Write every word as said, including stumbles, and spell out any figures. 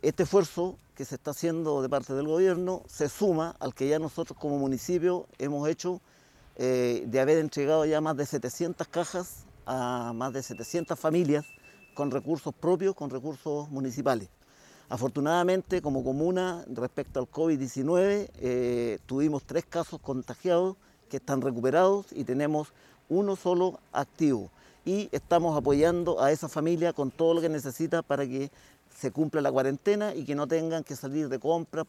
Este esfuerzo que se está haciendo de parte del gobierno se suma al que ya nosotros como municipio hemos hecho eh, de haber entregado ya más de setecientas cajas a más de setecientas familias con recursos propios, con recursos municipales. Afortunadamente, como comuna, respecto al COVID diecinueve, eh, tuvimos tres casos contagiados que están recuperados y tenemos uno solo activo. Y estamos apoyando a esa familia con todo lo que necesita para que se cumpla la cuarentena y que no tengan que salir de compras